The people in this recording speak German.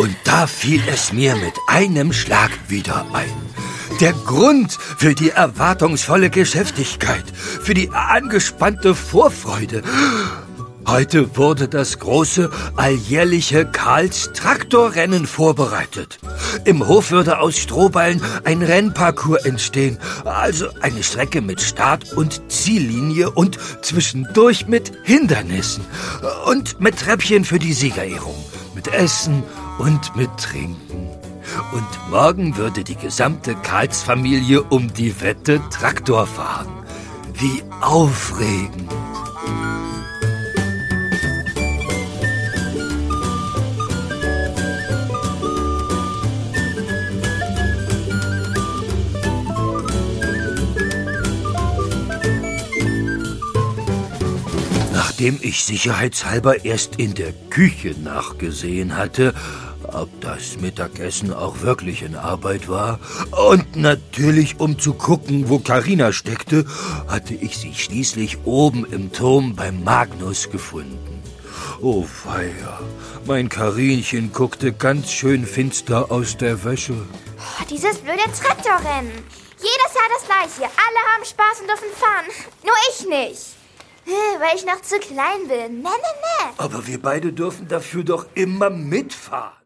Und da fiel es mir mit einem Schlag wieder ein. Der Grund für die erwartungsvolle Geschäftigkeit, für die angespannte Vorfreude. Heute wurde das große, alljährliche Karls-Traktorrennen vorbereitet. Im Hof würde aus Strohballen ein Rennparcours entstehen, also eine Strecke mit Start- und Ziellinie und zwischendurch mit Hindernissen und mit Treppchen für die Siegerehrung, mit Essen und mit Trinken. Und morgen würde die gesamte Karls-Familie um die Wette Traktor fahren. Wie aufregend! Nachdem ich sicherheitshalber erst in der Küche nachgesehen hatte, ob das Mittagessen auch wirklich in Arbeit war, und natürlich, um zu gucken, wo Carina steckte, hatte ich sie schließlich oben im Turm beim Magnus gefunden. Oh weia, mein Karinchen guckte ganz schön finster aus der Wäsche. Oh, dieses blöde Traktorrennen. Jedes Jahr das gleiche. Alle haben Spaß und dürfen fahren. Nur ich nicht. Weil ich noch zu klein bin. Nee. Aber wir beide dürfen dafür doch immer mitfahren.